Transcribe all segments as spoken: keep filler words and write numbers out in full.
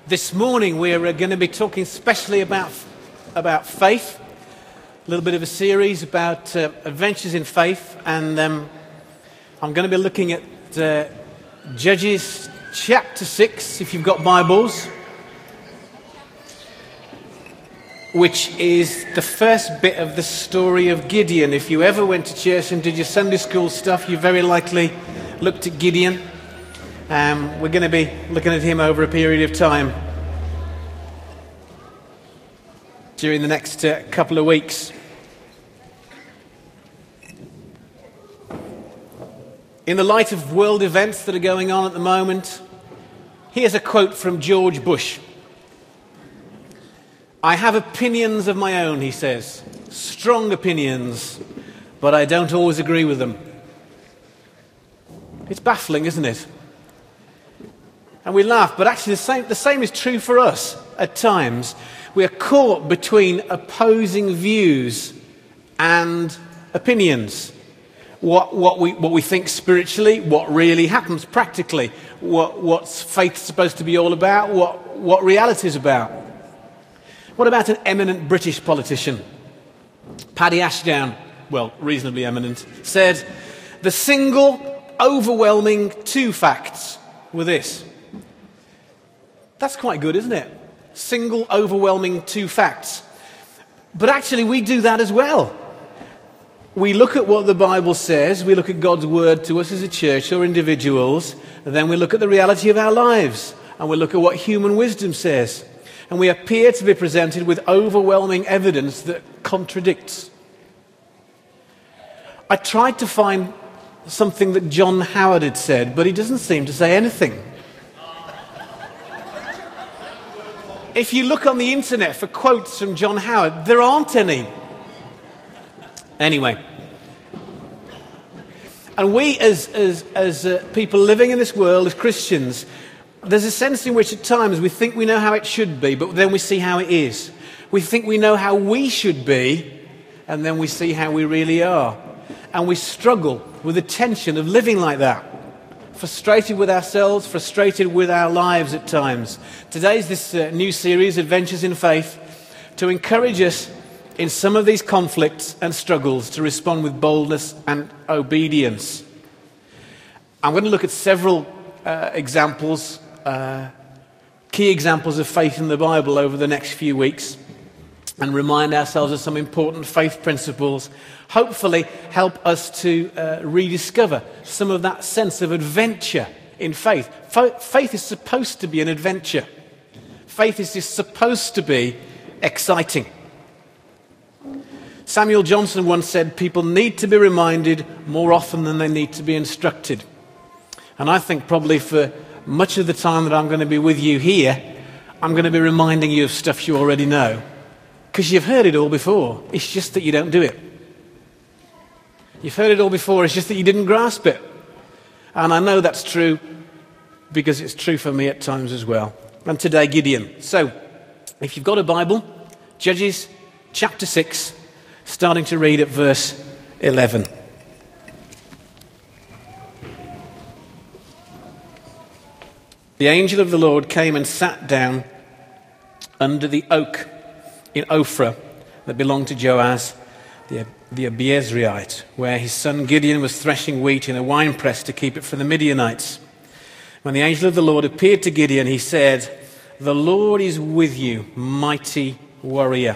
This morning we're going to be talking specially about, about faith, a little bit of a series about uh, adventures in faith, and um, I'm going to be looking at uh, Judges chapter six, if you've got Bibles, which is the first bit of the story of Gideon. If you ever went to church and did your Sunday school stuff, you very likely looked at Gideon. Um, we're going to be looking at him over a period of time during the next uh, couple of weeks. In the light of world events that are going on at the moment, here's a quote from George Bush. "I have opinions of my own," he says, "strong opinions, but I don't always agree with them." It's baffling, isn't it? And we laugh, but actually the same, the same is true for us at times. We are caught between opposing views and opinions. What, what, we, what we think spiritually, what really happens practically, what, what's faith supposed to be all about, what, what reality is about. What about an eminent British politician? Paddy Ashdown, well, reasonably eminent, said, "The single overwhelming two facts were this." That's quite good, isn't it? Single overwhelming two facts. But actually we do that as well. We look at what the Bible says, we look at God's word to us as a church or individuals, and then we look at the reality of our lives, and we look at what human wisdom says. And we appear to be presented with overwhelming evidence that contradicts. I tried to find something that John Howard had said, but he doesn't seem to say anything. If you look on the internet for quotes from John Howard, there aren't any. Anyway. And we as, as, as uh, people living in this world, as Christians, there's a sense in which at times we think we know how it should be, but then we see how it is. We think we know how we should be, and then we see how we really are. And we struggle with the tension of living like that. Frustrated with ourselves, frustrated with our lives at times. Today's this uh, new series, Adventures in Faith, to encourage us in some of these conflicts and struggles to respond with boldness and obedience. I'm going to look at several uh, examples, uh, key examples of faith in the Bible over the next few weeks, and remind ourselves of some important faith principles, hopefully help us to uh, rediscover some of that sense of adventure in faith. F- faith is supposed to be an adventure. Faith is just supposed to be exciting. Samuel Johnson once said, "People need to be reminded more often than they need to be instructed." And I think probably for much of the time that I'm going to be with you here, I'm going to be reminding you of stuff you already know. Because you've heard it all before. It's just that you don't do it. You've heard it all before. It's just that you didn't grasp it. And I know that's true because it's true for me at times as well. And today, Gideon. So, if you've got a Bible, Judges chapter six, starting to read at verse eleven. The angel of the Lord came and sat down under the oak in Ophrah that belonged to Joaz, the, the Abiezrite, where his son Gideon was threshing wheat in a winepress to keep it for the Midianites. When the angel of the Lord appeared to Gideon, he said, "The Lord is with you, mighty warrior."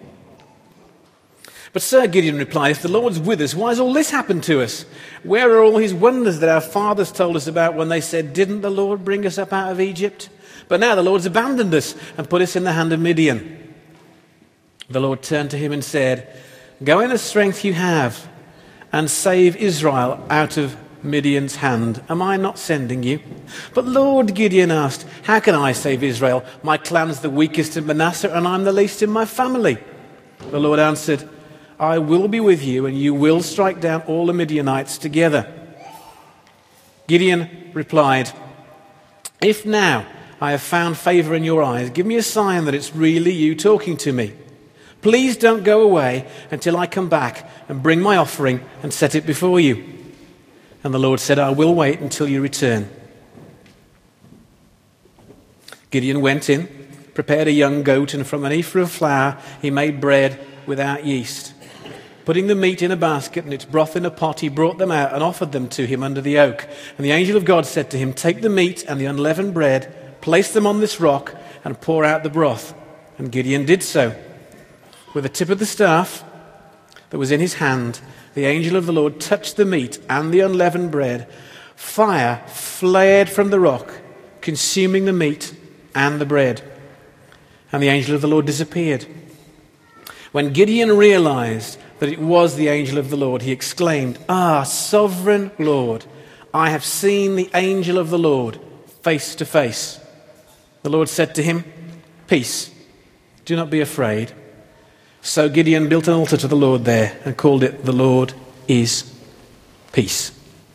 "But sir," Gideon replied, "if the Lord's with us, why has all this happened to us? Where are all his wonders that our fathers told us about when they said, 'Didn't the Lord bring us up out of Egypt?' But now the Lord's abandoned us and put us in the hand of Midian." The Lord turned to him and said, "Go in the strength you have and save Israel out of Midian's hand. Am I not sending you?" "But Lord," Gideon asked, "how can I save Israel? My clan's the weakest in Manasseh and I'm the least in my family." The Lord answered, "I will be with you and you will strike down all the Midianites together." Gideon replied, "If now I have found favor in your eyes, give me a sign that it's really you talking to me. Please don't go away until I come back and bring my offering and set it before you." And the Lord said, "I will wait until you return." Gideon went in, prepared a young goat, and from an ephah of flour he made bread without yeast. Putting the meat in a basket and its broth in a pot, he brought them out and offered them to him under the oak. And the angel of God said to him, "Take the meat and the unleavened bread, place them on this rock, and pour out the broth." And Gideon did so. With the tip of the staff that was in his hand, the angel of the Lord touched the meat and the unleavened bread. Fire flared from the rock, consuming the meat and the bread. And the angel of the Lord disappeared. When Gideon realized that it was the angel of the Lord, he exclaimed, "Ah, sovereign Lord, I have seen the angel of the Lord face to face." The Lord said to him, "Peace, do not be afraid." So Gideon built an altar to the Lord there and called it, "The Lord is Peace."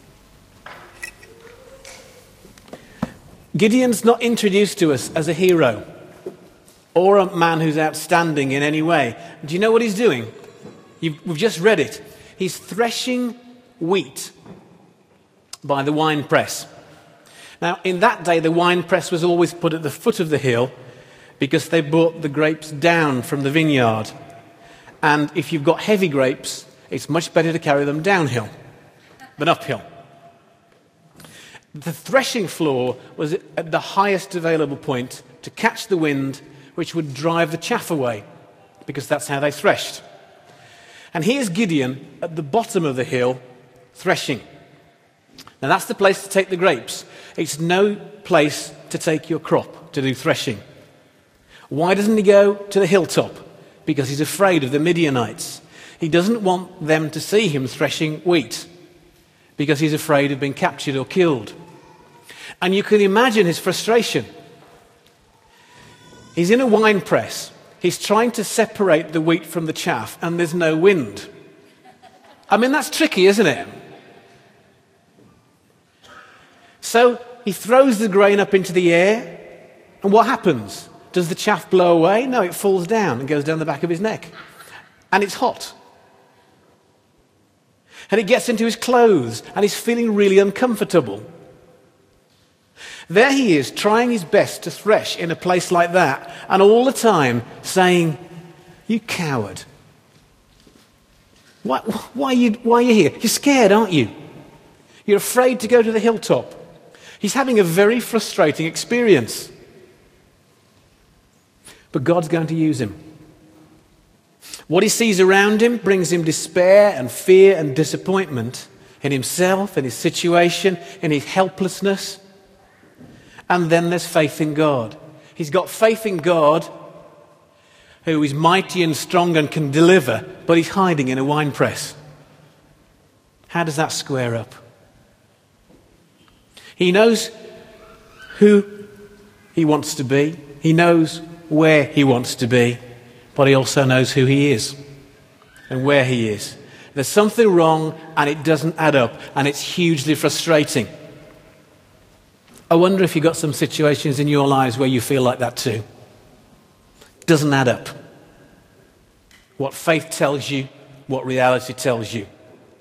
Gideon's not introduced to us as a hero or a man who's outstanding in any way. Do you know what he's doing? You've, we've just read it. He's threshing wheat by the wine press. Now, in that day, the wine press was always put at the foot of the hill because they brought the grapes down from the vineyard. And if you've got heavy grapes, it's much better to carry them downhill than uphill. The threshing floor was at the highest available point to catch the wind, which would drive the chaff away, because that's how they threshed. And here's Gideon at the bottom of the hill threshing. Now that's the place to take the grapes. It's no place to take your crop to do threshing. Why doesn't he go to the hilltop? Because he's afraid of the Midianites. He doesn't want them to see him threshing wheat because he's afraid of being captured or killed. And you can imagine his frustration. He's in a wine press. He's trying to separate the wheat from the chaff, and there's no wind. I mean, that's tricky, isn't it? So he throws the grain up into the air, and what happens? Does the chaff blow away? No, it falls down and goes down the back of his neck. And it's hot. And it gets into his clothes, and he's feeling really uncomfortable. There he is, trying his best to thresh in a place like that, and all the time saying, "You coward. Why, why, are you, why are you here? You're scared, aren't you? You're afraid to go to the hilltop." He's having a very frustrating experience. But God's going to use him. What he sees around him brings him despair and fear and disappointment in himself, in his situation, in his helplessness. And then there's faith in God. He's got faith in God, who is mighty and strong and can deliver, but he's hiding in a wine press. How does that square up? He knows who he wants to be. He knows where he wants to be, but he also knows who he is and where he is. There's something wrong and it doesn't add up, and it's hugely frustrating. I wonder if you've got some situations in your lives where you feel like that too. Doesn't add up. What faith tells you, what reality tells you.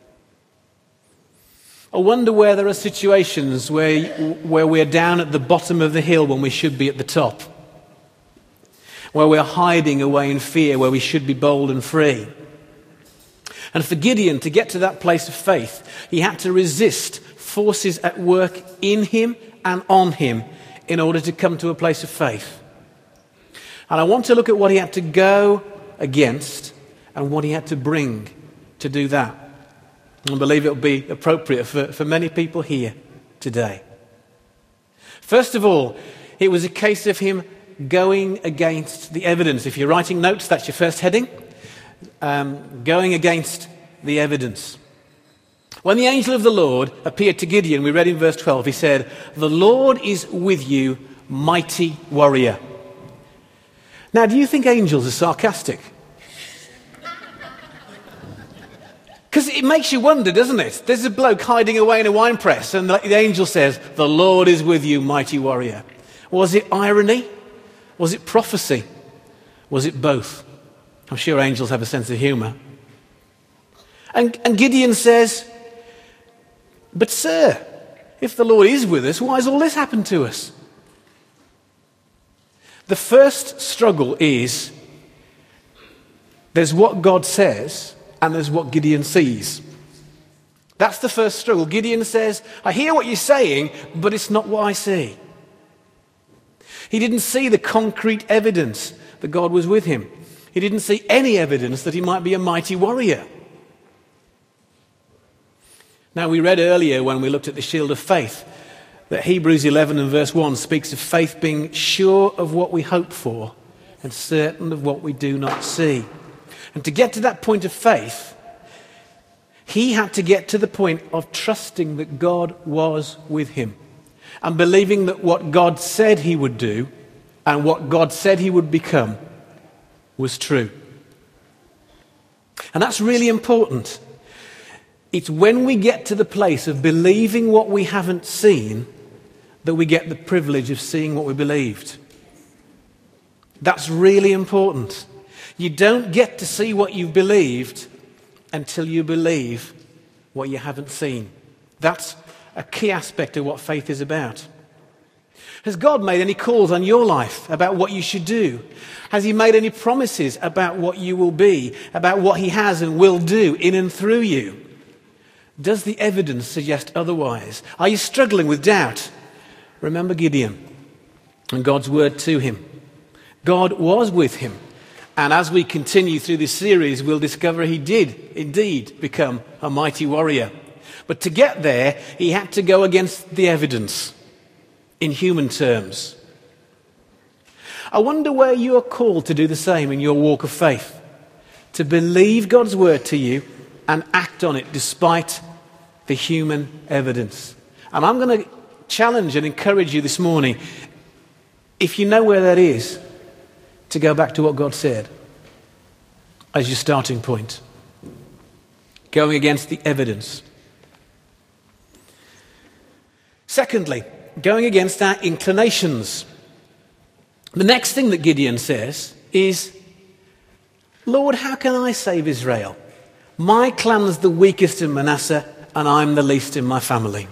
I wonder where there are situations where, where we're down at the bottom of the hill when we should be at the top. Where we're hiding away in fear, where we should be bold and free. And for Gideon to get to that place of faith, he had to resist forces at work in him and on him in order to come to a place of faith. And I want to look at what he had to go against and what he had to bring to do that. And I believe it will be appropriate for, for many people here today. First of all, it was a case of him going against the evidence. If you're writing notes, that's your first heading. Um, going against the evidence. When the angel of the Lord appeared to Gideon, we read in verse twelve, he said, "The Lord is with you, mighty warrior." Now, do you think angels are sarcastic? Because it makes you wonder, doesn't it? There's a bloke hiding away in a wine press, and the angel says, "The Lord is with you, mighty warrior." Was it irony? Was it prophecy? Was it both? I'm sure angels have a sense of humour. And, and Gideon says, "But sir, if the Lord is with us, why has all this happened to us?" The first struggle is there's what God says and there's what Gideon sees. That's the first struggle. Gideon says, I hear what you're saying, but it's not what I see. He didn't see the concrete evidence that God was with him. He didn't see any evidence that he might be a mighty warrior. Now, we read earlier when we looked at the shield of faith that Hebrews eleven and verse one speaks of faith being sure of what we hope for and certain of what we do not see. And to get to that point of faith, he had to get to the point of trusting that God was with him and believing that what God said he would do and what God said he would become was true. And that's really important. It's when we get to the place of believing what we haven't seen that we get the privilege of seeing what we believed. That's really important. You don't get to see what you've believed until you believe what you haven't seen. That's a key aspect of what faith is about. Has God made any calls on your life about what you should do? Has he made any promises about what you will be, about what he has and will do in and through you? Does the evidence suggest otherwise? Are you struggling with doubt? Remember Gideon and God's word to him. God was with him. And as we continue through this series, we'll discover he did indeed become a mighty warrior. But to get there, he had to go against the evidence in human terms. I wonder where you are called to do the same in your walk of faith. To believe God's word to you and act on it despite the human evidence. And I'm going to challenge and encourage you this morning, if you know where that is, to go back to what God said as your starting point. Going against the evidence. Secondly, going against our inclinations. The next thing that Gideon says is, Lord, how can I save Israel? My clan's the weakest in Manasseh, and I'm the least in my family.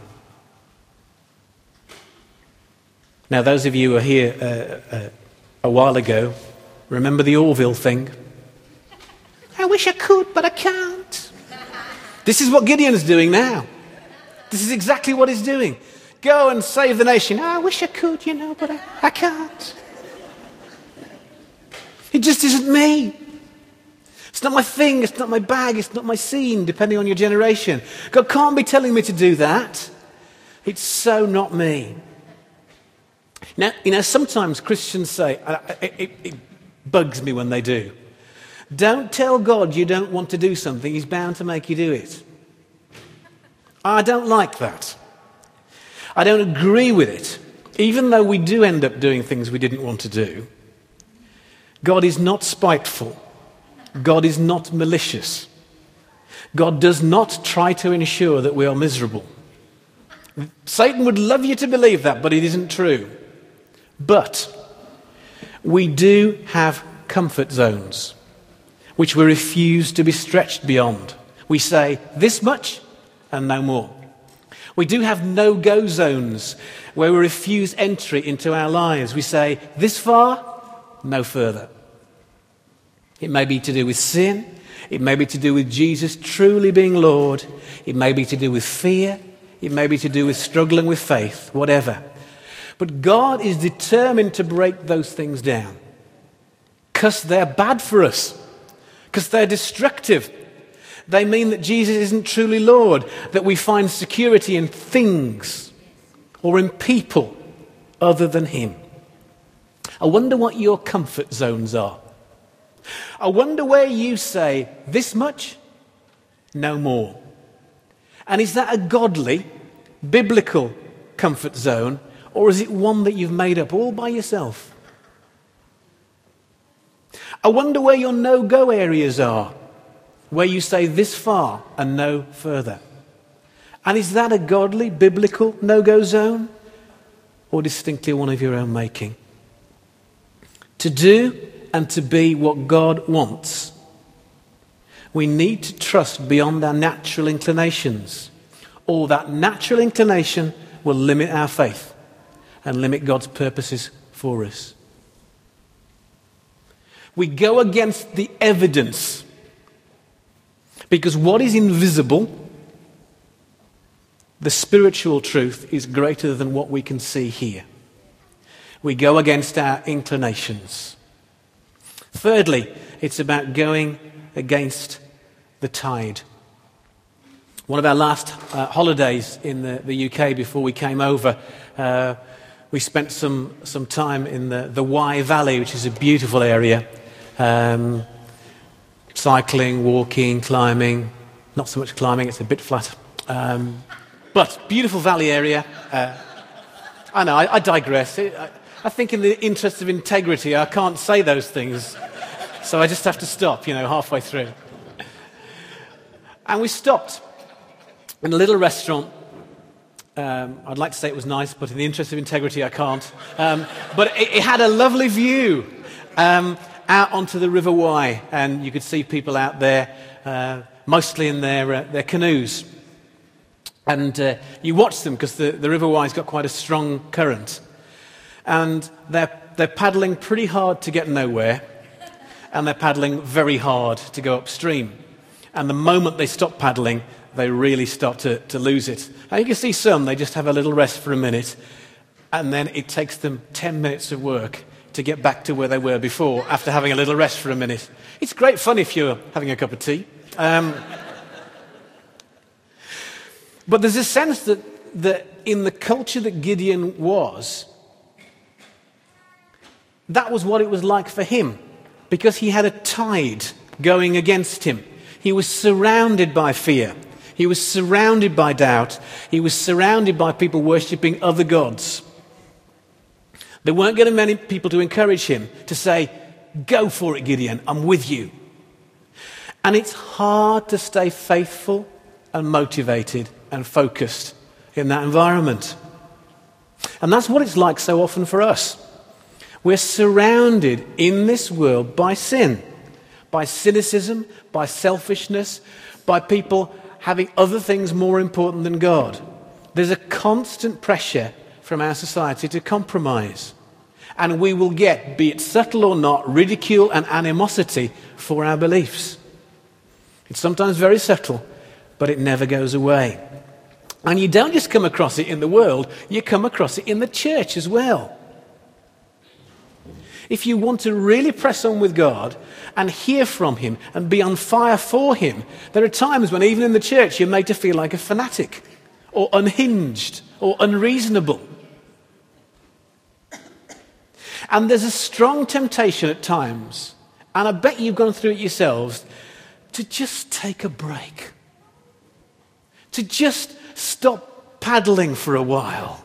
Now, those of you who were here uh, uh, a while ago, remember the Orville thing? I wish I could, but I can't. This is what Gideon's doing now. This is exactly what he's doing. Go and save the nation. I wish I could, you know, but I, I can't. It just isn't me. It's not my thing, it's not my bag, it's not my scene, depending on your generation. God can't be telling me to do that. It's so not me. Now, you know, sometimes Christians say, it, it, it bugs me when they do, don't tell God you don't want to do something, he's bound to make you do it. I don't like that. I don't agree with it. Even though we do end up doing things we didn't want to do, God is not spiteful. God is not malicious. God does not try to ensure that we are miserable. Satan would love you to believe that, but it isn't true. But we do have comfort zones which we refuse to be stretched beyond. We say this much and no more. We do have no-go zones where we refuse entry into our lives. We say this far, no further. It may be to do with sin. It may be to do with Jesus truly being Lord. It may be to do with fear. It may be to do with struggling with faith, whatever. But God is determined to break those things down because they're bad for us, because they're destructive. They mean that Jesus isn't truly Lord, that we find security in things or in people other than him. I wonder what your comfort zones are. I wonder where you say, this much, no more. And is that a godly, biblical comfort zone, or is it one that you've made up all by yourself? I wonder where your no-go areas are, where you say this far and no further. And is that a godly, biblical no-go zone, or distinctly one of your own making? To do and to be what God wants, we need to trust beyond our natural inclinations, or that natural inclination will limit our faith and limit God's purposes for us. We go against the evidence. Because what is invisible, the spiritual truth, is greater than what we can see here. We go against our inclinations. Thirdly, it's about going against the tide. One of our last uh, holidays in the, the U K before we came over, uh, we spent some, some time in the, the Wye Valley, which is a beautiful area. Um, cycling, walking, climbing. Not so much climbing, it's a bit flat. Um, but beautiful valley area. Uh, I know, I, I digress. I, I think in the interest of integrity, I can't say those things. So I just have to stop, you know, halfway through. And we stopped in a little restaurant. Um, I'd like to say it was nice, but in the interest of integrity, I can't. Um, but it, it had a lovely view um, out onto the River Wye, and you could see people out there, uh, mostly in their uh, their canoes. And uh, you watch them because the, the River Wye's got quite a strong current, and they're they're paddling pretty hard to get nowhere, and they're paddling very hard to go upstream. And the moment they stop paddling, they really start to, to lose it. And you can see some, they just have a little rest for a minute, and then it takes them ten minutes of work to get back to where they were before after having a little rest for a minute. It's great fun if you're having a cup of tea. Um, but there's a sense that, that in the culture that Gideon was, that was what it was like for him, because he had a tide going against him. He was surrounded by fear. He was surrounded by doubt. He was surrounded by people worshipping other gods. There weren't going to be many people to encourage him to say, "Go for it, Gideon, I'm with you." And it's hard to stay faithful and motivated and focused in that environment. And that's what it's like so often for us. We're surrounded in this world by sin, by cynicism, by selfishness, by people having other things more important than God. There's a constant pressure from our society to compromise. And we will get, be it subtle or not, ridicule and animosity for our beliefs. It's sometimes very subtle, but it never goes away. And you don't just come across it in the world, you come across it in the church as well. If you want to really press on with God and hear from him and be on fire for him, there are times when even in the church you're made to feel like a fanatic or unhinged or unreasonable. And there's a strong temptation at times, and I bet you've gone through it yourselves, to just take a break. To just stop paddling for a while.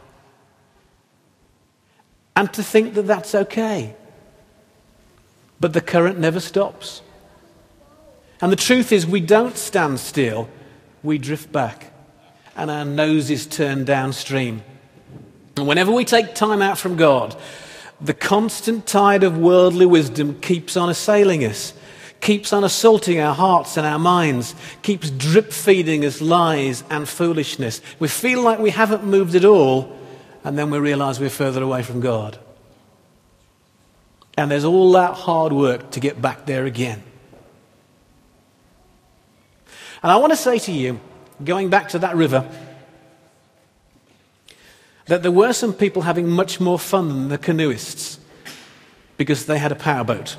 And to think that that's okay. But the current never stops. And the truth is, we don't stand still, we drift back. And our noses turn downstream. And whenever we take time out from God, the constant tide of worldly wisdom keeps on assailing us, keeps on assaulting our hearts and our minds, keeps drip feeding us lies and foolishness. We feel like we haven't moved at all, and then we realize we're further away from God. And there's all that hard work to get back there again. And I want to say to you, going back to that river, that there were some people having much more fun than the canoeists because they had a powerboat.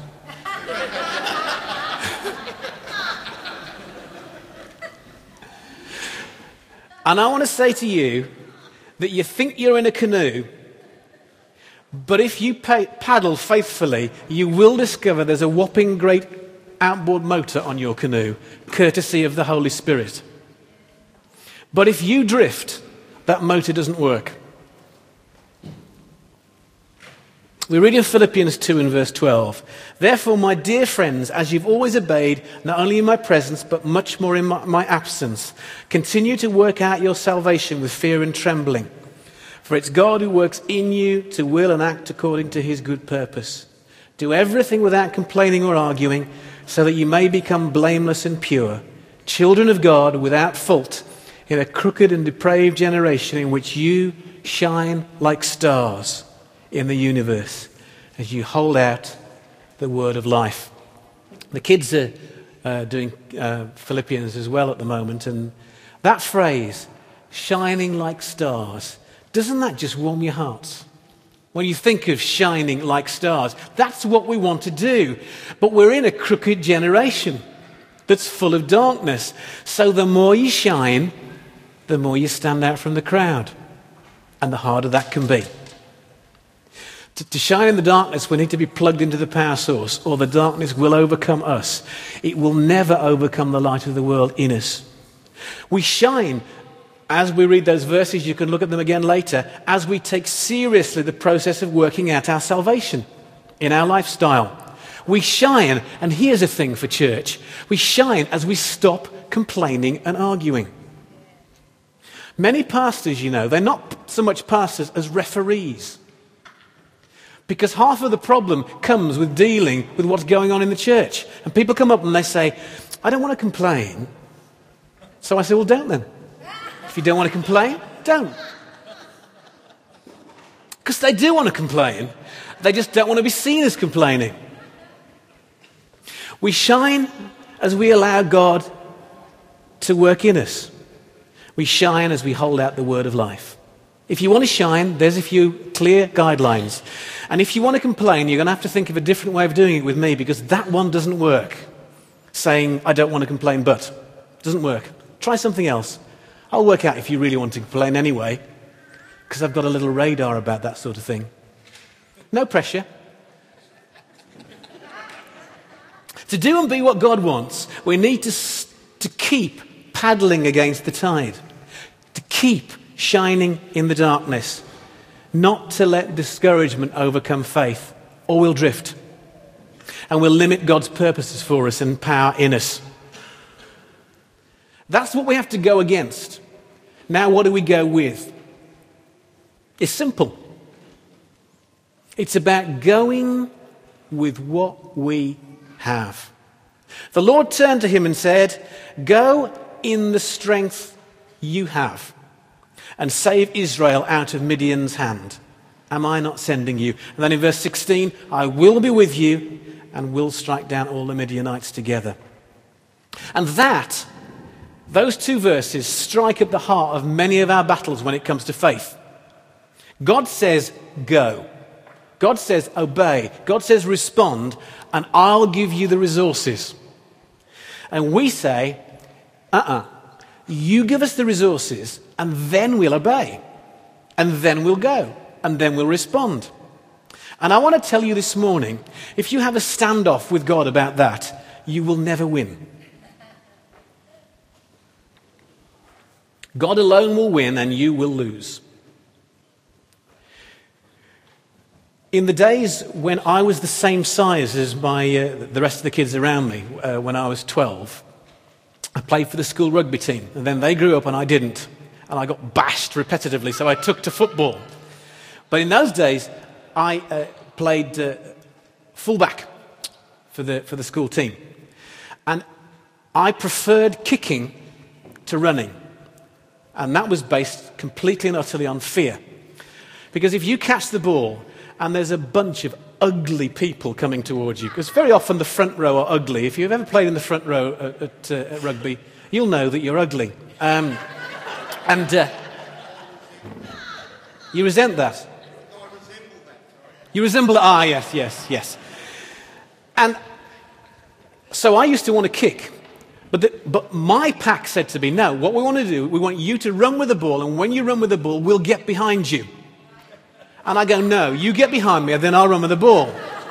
And I want to say to you that you think you're in a canoe, but if you pay, paddle faithfully, you will discover there's a whopping great outboard motor on your canoe, courtesy of the Holy Spirit. But if you drift, that motor doesn't work. We read in Philippians two in verse twelve, "Therefore, my dear friends, as you've always obeyed, not only in my presence, but much more in my, my absence, continue to work out your salvation with fear and trembling. For it's God who works in you to will and act according to his good purpose. Do everything without complaining or arguing, so that you may become blameless and pure, children of God without fault, in a crooked and depraved generation in which you shine like stars in the universe, as you hold out the word of life. The kids are uh, doing uh, Philippians as well at the moment, and that phrase, shining like stars, doesn't that just warm your hearts? When you think of shining like stars, that's what we want to do. But we're in a crooked generation that's full of darkness. So the more you shine, the more you stand out from the crowd. And the harder that can be. To, to shine in the darkness, we need to be plugged into the power source, or the darkness will overcome us. It will never overcome the light of the world in us. We shine. As we read those verses, you can look at them again later, as we take seriously the process of working out our salvation in our lifestyle. We shine, and here's a thing for church, we shine as we stop complaining and arguing. Many pastors, you know, they're not so much pastors as referees. Because half of the problem comes with dealing with what's going on in the church. And people come up and they say, I don't want to complain. So I say, well, don't then. If you don't want to complain, don't. Because they do want to complain. They just don't want to be seen as complaining. We shine as we allow God to work in us. We shine as we hold out the word of life. If you want to shine, there's a few clear guidelines. And if you want to complain, you're going to have to think of a different way of doing it with me, because that one doesn't work. Saying, I don't want to complain, but. Doesn't work. Try something else. I'll work out if you really want to complain anyway, because I've got a little radar about that sort of thing. No pressure. To do and be what God wants, we need to, to keep paddling against the tide, to keep shining in the darkness, not to let discouragement overcome faith, or we'll drift, and we'll limit God's purposes for us and power in us. That's what we have to go against. Now, what do we go with? It's simple. It's about going with what we have. The Lord turned to him and said, go in the strength you have and save Israel out of Midian's hand. Am I not sending you? And then in verse sixteen, I will be with you and will strike down all the Midianites together. And that Those two verses strike at the heart of many of our battles when it comes to faith. God says, go. God says, obey. God says, respond, and I'll give you the resources. And we say, uh-uh, you give us the resources, and then we'll obey. And then we'll go. And then we'll respond. And I want to tell you this morning, if you have a standoff with God about that, you will never win. God alone will win and you will lose. In the days when I was the same size as my, uh, the rest of the kids around me, uh, when I was twelve, I played for the school rugby team. And then they grew up and I didn't. And I got bashed repetitively, so I took to football. But in those days, I uh, played uh, fullback for the, for the school team. And I preferred kicking to running. And that was based completely and utterly on fear. Because if you catch the ball and there's a bunch of ugly people coming towards you, because very often the front row are ugly. If you've ever played in the front row at, at, uh, at rugby, you'll know that you're ugly. Um, and uh, you resent that. You resemble, ah, yes, yes, yes. And so I used to want to kick. But, the, but my pack said to me, no, what we want to do, we want you to run with the ball, and when you run with the ball, we'll get behind you. And I go, no, you get behind me, and then I'll run with the ball.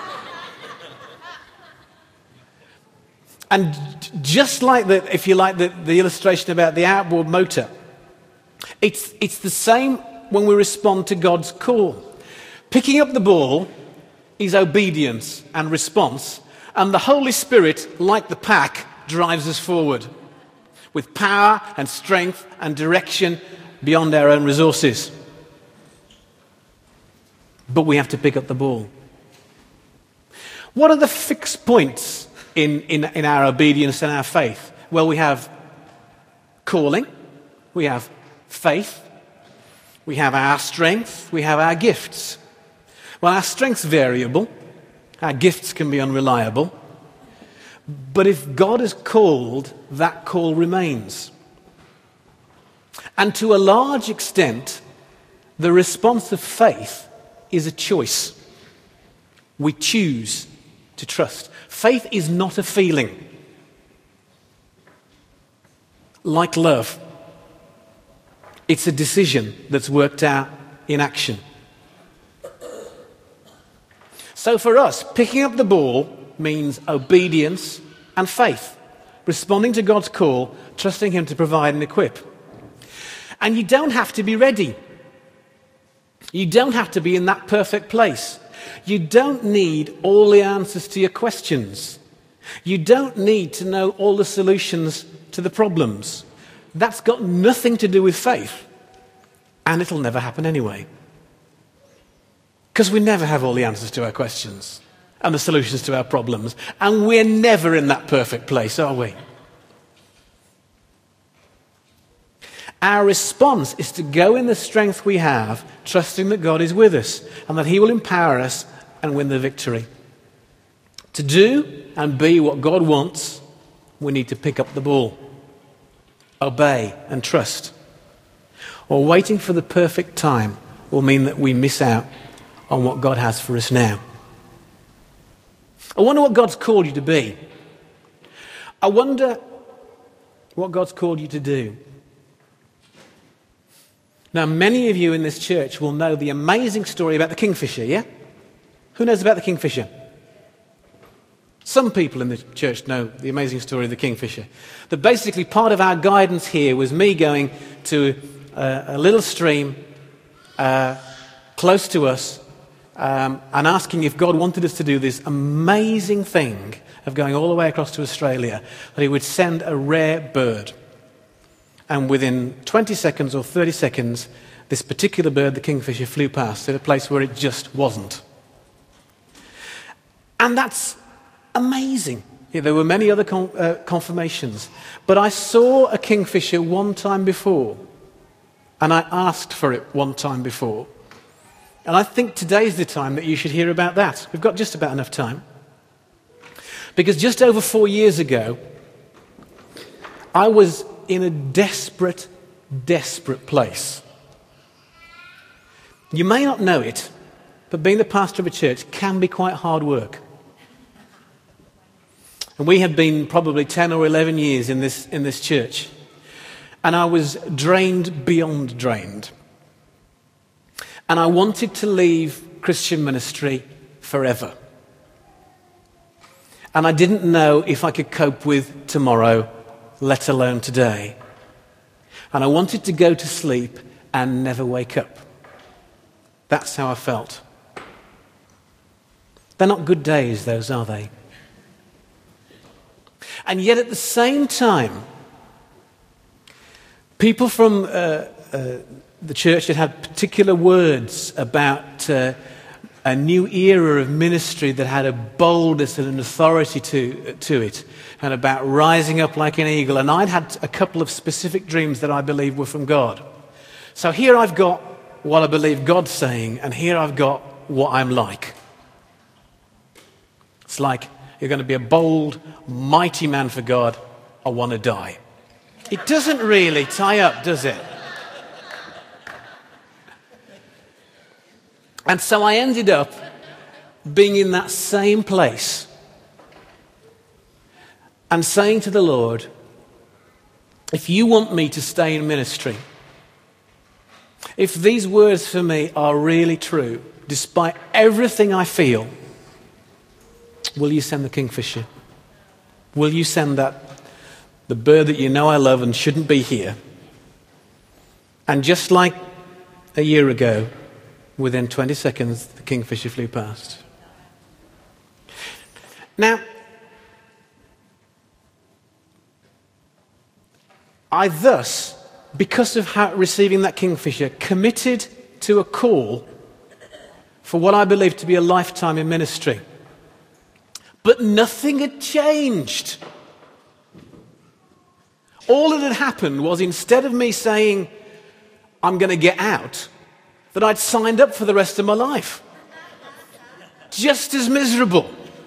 And just like, the, if you like, the, the illustration about the outboard motor, it's, it's the same when we respond to God's call. Picking up the ball is obedience and response, and the Holy Spirit, like the pack, drives us forward with power and strength and direction beyond our own resources. But we have to pick up the ball. What are the fixed points in, in, in our obedience and our faith? Well, we have calling, we have faith, we have our strength, we have our gifts. Well, our strength's variable. Our gifts can be unreliable. But if God has called, that call remains. And to a large extent, the response of faith is a choice. We choose to trust. Faith is not a feeling. Like love, it's a decision that's worked out in action. So for us, picking up the ball means obedience and faith. Responding to God's call, trusting Him to provide and equip. And you don't have to be ready. You don't have to be in that perfect place. You don't need all the answers to your questions. You don't need to know all the solutions to the problems. That's got nothing to do with faith. And it'll never happen anyway. Because we never have all the answers to our questions and the solutions to our problems. And we're never in that perfect place, are we? Our response is to go in the strength we have, trusting that God is with us and that He will empower us and win the victory. To do and be what God wants, we need to pick up the ball, obey and trust. Or waiting for the perfect time will mean that we miss out on what God has for us now. I wonder what God's called you to be. I wonder what God's called you to do. Now, many of you in this church will know the amazing story about the kingfisher, yeah? Who knows about the kingfisher? Some people in the church know the amazing story of the kingfisher. That basically part of our guidance here was me going to a, a little stream uh, close to us um, and asking if God wanted us to do this amazing thing of going all the way across to Australia, that He would send a rare bird. And within twenty seconds or thirty seconds, this particular bird, the kingfisher, flew past at a place where it just wasn't. And that's amazing. Yeah, there were many other con- uh, confirmations. But I saw a kingfisher one time before. And I asked for it one time before. And I think today's the time that you should hear about that. We've got just about enough time. Because just over four years ago, I was in a desperate, desperate place. You may not know it, but being the pastor of a church can be quite hard work. And we had been probably ten or eleven years in this, in this church. And I was drained beyond drained. And I wanted to leave Christian ministry forever. And I didn't know if I could cope with tomorrow, let alone today. And I wanted to go to sleep and never wake up. That's how I felt. They're not good days, those, are they? And yet at the same time, people from uh, uh, the church that had particular words about uh, a new era of ministry that had a boldness and an authority to, to it, and about rising up like an eagle. And I'd had a couple of specific dreams that I believe were from God. So here I've got what I believe God's saying, and here I've got what I'm like. It's like, you're going to be a bold, mighty man for God. I want to die. It doesn't really tie up, does it? And so I ended up being in that same place and saying to the Lord, if you want me to stay in ministry, if these words for me are really true, despite everything I feel, will you send the kingfisher? Will you send that, the bird that you know I love and shouldn't be here? And just like a year ago, within twenty seconds, the kingfisher flew past. Now, I thus, because of how, receiving that kingfisher, committed to a call for what I believe to be a lifetime in ministry. But nothing had changed. All that had happened was, instead of me saying, I'm going to get out, that I'd signed up for the rest of my life. just as miserable.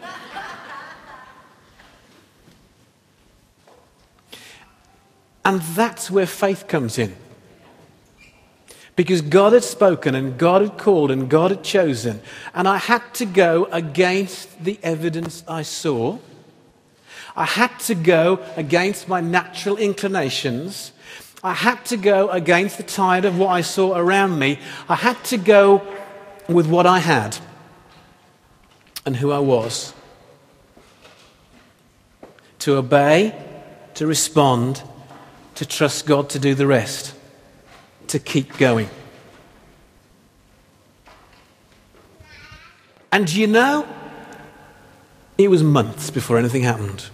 And that's where faith comes in. Because God had spoken and God had called and God had chosen. And I had to go against the evidence I saw. I had to go against my natural inclinations. I had to go against the tide of what I saw around me. I had to go with what I had and who I was. To obey, to respond, to trust God to do the rest. To keep going. And you know, it was months before anything happened.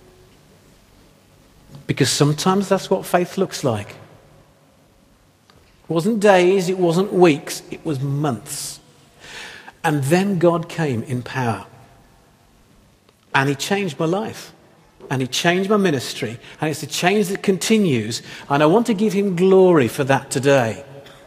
Because sometimes that's what faith looks like. It wasn't days, it wasn't weeks, it was months. And then God came in power. And He changed my life. And He changed my ministry. And it's a change that continues. And I want to give Him glory for that today.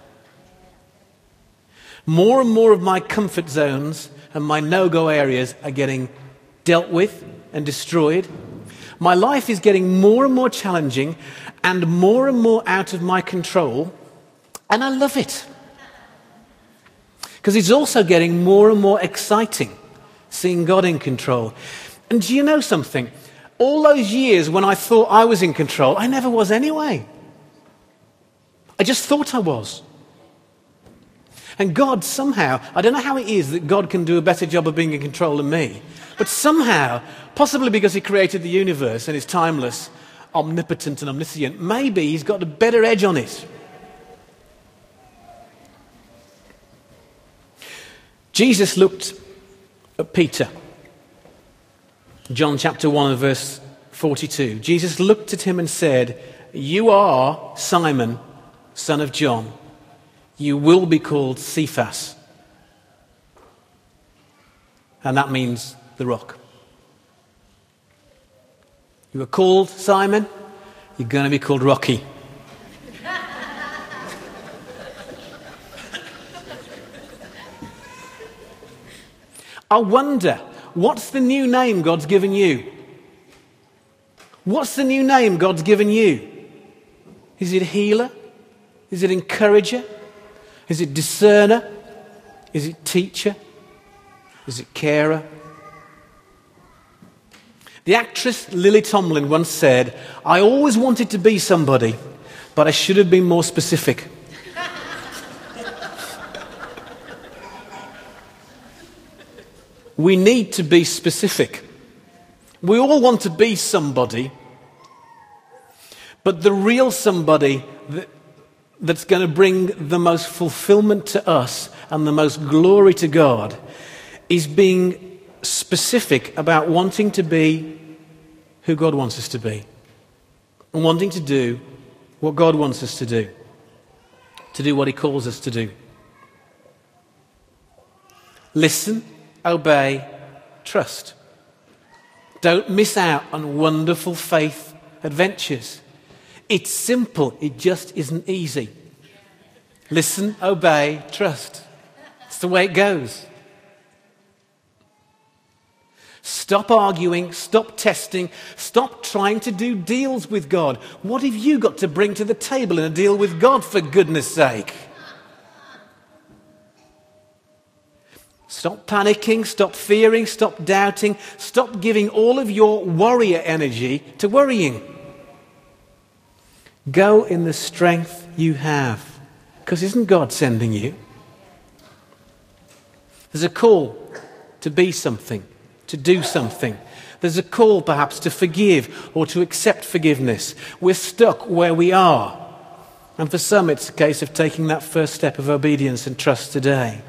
More and more of my comfort zones and my no-go areas are getting dealt with and destroyed. My life is getting more and more challenging and more and more out of my control. And I love it. Because it's also getting more and more exciting, seeing God in control. And do you know something? All those years when I thought I was in control, I never was anyway. I just thought I was. And God somehow, I don't know how it is that God can do a better job of being in control than me, but somehow, possibly because He created the universe and is timeless, omnipotent and omniscient, maybe He's got a better edge on it. Jesus looked at Peter. John chapter one and verse forty-two. Jesus looked at him and said, "You are Simon, son of John. You will be called Cephas." And that means the rock. You were called Simon, you're going to be called Rocky. I wonder, what's the new name God's given you? What's the new name God's given you? Is it healer? Is it encourager? Is it discerner? Is it teacher? Is it carer? The actress Lily Tomlin once said, "I always wanted to be somebody, but I should have been more specific." We need to be specific. We all want to be somebody, but the real somebody that, that's going to bring the most fulfillment to us and the most glory to God is being specific about wanting to be who God wants us to be and wanting to do what God wants us to do, to do what He calls us to do. Listen, obey, trust. Don't miss out on wonderful faith adventures. It's simple, it just isn't easy. Listen, obey, trust. It's the way it goes. Stop arguing, stop testing, stop trying to do deals with God. What have you got to bring to the table in a deal with God, for goodness sake? Stop panicking, stop fearing, stop doubting, stop giving all of your warrior energy to worrying. Go in the strength you have, because isn't God sending you? There's a call to be something, to do something. There's a call perhaps to forgive or to accept forgiveness. We're stuck where we are. And for some it's a case of taking that first step of obedience and trust today.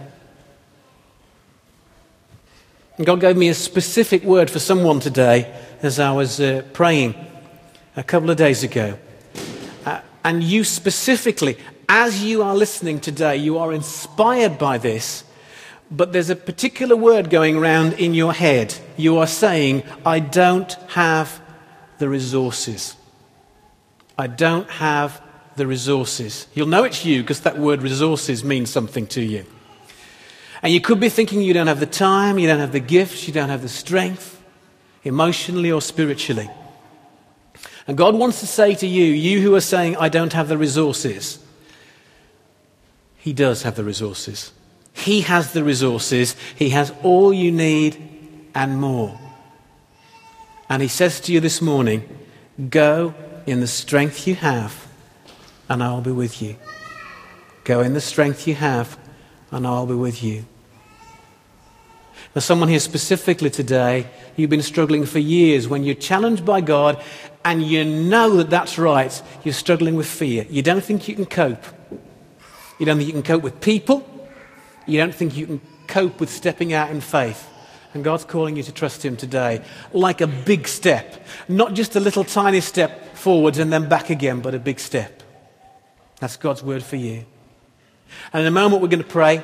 And God gave me a specific word for someone today as I was uh, praying a couple of days ago. Uh, and you specifically, as you are listening today, you are inspired by this, but there's a particular word going around in your head. You are saying, I don't have the resources. I don't have the resources. You'll know it's you because that word resources means something to you. And you could be thinking you don't have the time, you don't have the gifts, you don't have the strength, emotionally or spiritually. And God wants to say to you, you who are saying, I don't have the resources, He does have the resources. He has the resources. He has all you need and more. And He says to you this morning, go in the strength you have, and I'll be with you. Go in the strength you have, and I'll be with you. Now, someone here specifically today, you've been struggling for years when you're challenged by God and you know that that's right. You're struggling with fear. You don't think you can cope. You don't think you can cope with people. You don't think you can cope with stepping out in faith. And God's calling you to trust Him today like a big step. Not just a little tiny step forwards and then back again, but a big step. That's God's word for you. And in a moment we're going to pray.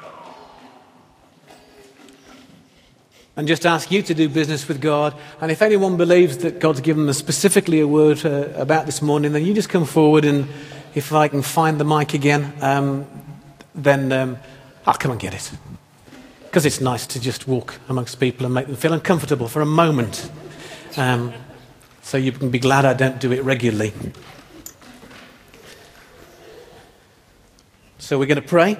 And just ask you to do business with God. And if anyone believes that God's given them specifically a word uh, about this morning, then you just come forward, and if I can find the mic again, um, then um, I'll come and get it. Because it's nice to just walk amongst people and make them feel uncomfortable for a moment. Um, so you can be glad I don't do it regularly. So we're going to pray.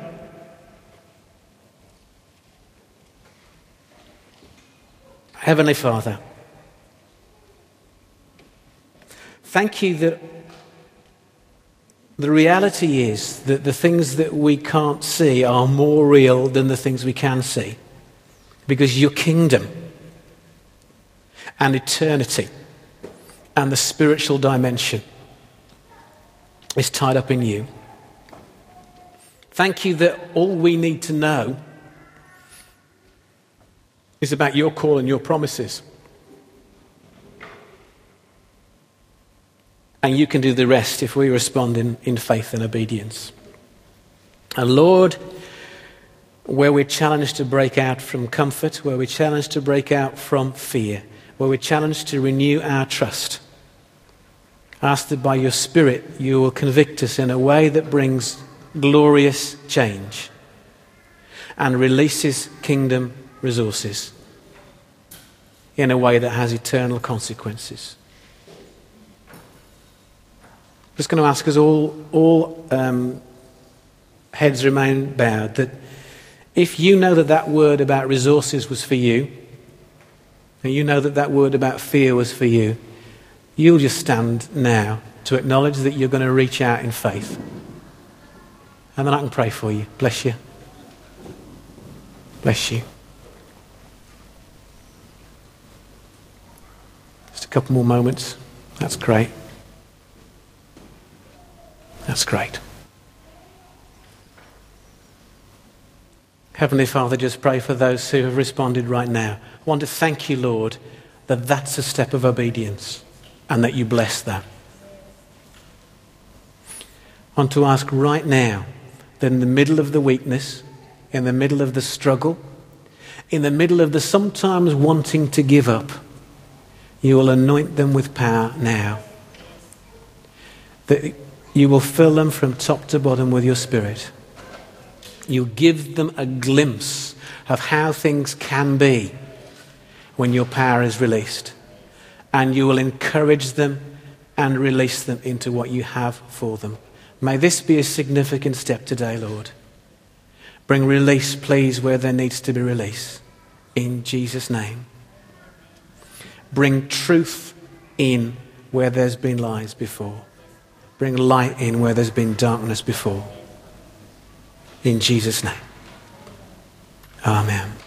Heavenly Father, thank you that the reality is that the things that we can't see are more real than the things we can see. Because your kingdom and eternity and the spiritual dimension is tied up in you. Thank you that all we need to know is about your call and your promises. And you can do the rest if we respond in, in faith and obedience. And Lord, where we're challenged to break out from comfort, where we're challenged to break out from fear, where we're challenged to renew our trust, ask that by your Spirit you will convict us in a way that brings glorious change and releases kingdom resources in a way that has eternal consequences. I'm just going to ask us all, all um, heads remain bowed, that if you know that that word about resources was for you, and you know that that word about fear was for you, you'll just stand now to acknowledge that you're going to reach out in faith. And then I can pray for you. Bless you. Bless you. Just a couple more moments. That's great. That's great. Heavenly Father, just pray for those who have responded right now. I want to thank you, Lord, that that's a step of obedience and that you bless that. I want to ask right now that in the middle of the weakness, in the middle of the struggle, in the middle of the sometimes wanting to give up, you will anoint them with power now. That you will fill them from top to bottom with your Spirit. You'll give them a glimpse of how things can be when your power is released. And you will encourage them and release them into what you have for them. May this be a significant step today, Lord. Bring release, please, where there needs to be release. In Jesus' name. Bring truth in where there's been lies before. Bring light in where there's been darkness before. In Jesus' name. Amen.